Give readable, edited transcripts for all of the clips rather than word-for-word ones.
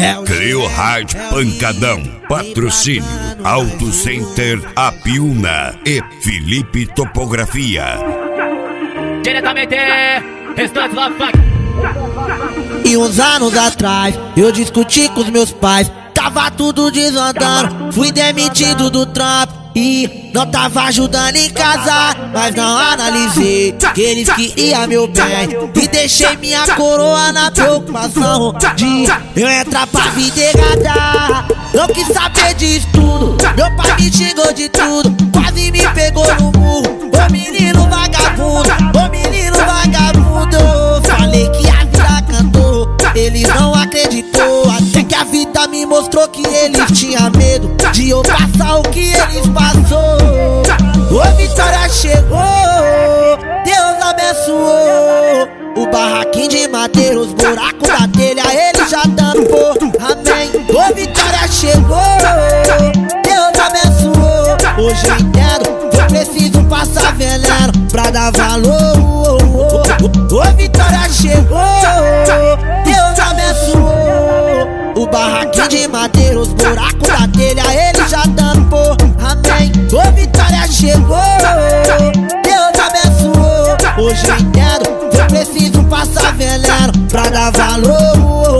Crio Hard Pancadão. Patrocínio Auto Center Apiúna e Felipe Topografia. Diretamente, Restante Love Funk. E uns anos atrás eu discuti com os meus pais, tava tudo desandando, fui demitido do trampo e não tava ajudando em casa, mas não analisei que eles queriam meu bem e deixei minha coroa na preocupação de eu entrar pra vida errada. Não quis saber disso tudo, meu pai me xingou de tudo, quase me pegou no murro. Ô menino vagabundo, ô menino vagabundo, falei que a vida cantou, eles não acreditou, até que a vida me mostrou que eles tinham medo de eu passar o que eles passou. Ô vitória chegou, Deus abençoou, o barraquinho de madeira, os buracos da telha ele já tampou, amém. Ô vitória chegou, Deus abençoou, hoje eu entendo, eu preciso passar veneno pra dar valor. Ô vitória chegou, Deus abençoou, o barraquinho de madeira, os buracos da telha ele já tampou, amém. Ô vitória chegou, Deus abençoou, hoje eu entendo, eu preciso passar veneno pra dar valor.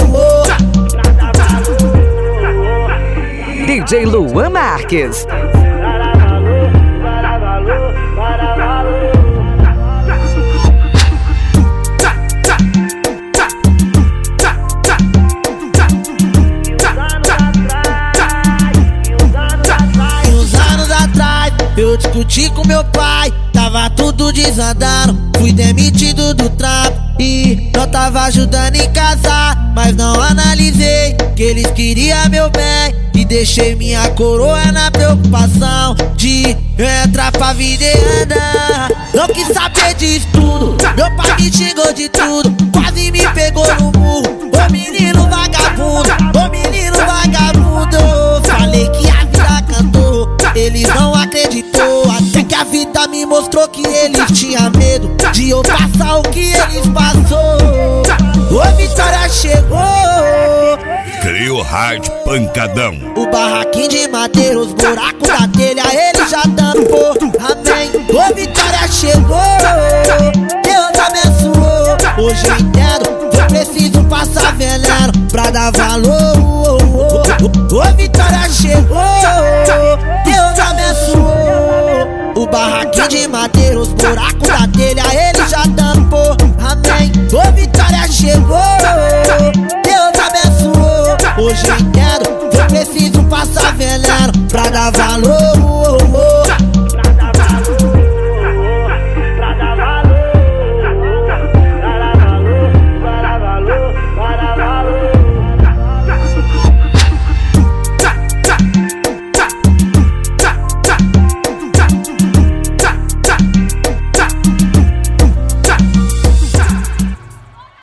DJ Luan Marques. Eu discuti com meu pai, tava tudo desandando, fui demitido do trampo e não tava ajudando em casa, mas não analisei que eles queriam meu bem e deixei minha coroa na preocupação de eu entrar pra vida e andar. Não quis saber disso tudo, meu pai me xingou de tudo, quase me pegou no murro. Ô menino vagabundo, ô menino vagabundo, falei que a vida cantou, eles não acreditou, até que a vida me mostrou que eles tinham medo de eu passar o que eles passou. Ô vitória chegou, Crio Hard Pancadão. o barraquinho de madeira, os buracos da telha ele já tampou, amém. Ô vitória chegou, Deus abençoou, hoje eu entendo, eu preciso passar veneno pra dar valor. Ô vitória chegou, Deus abençoou, o barraquinho de madeira, os buracos da telha ele já tampou, amém. Ô vitória chegou, Deus abençoou, hoje eu entendo, eu preciso passar veneno pra dar valor.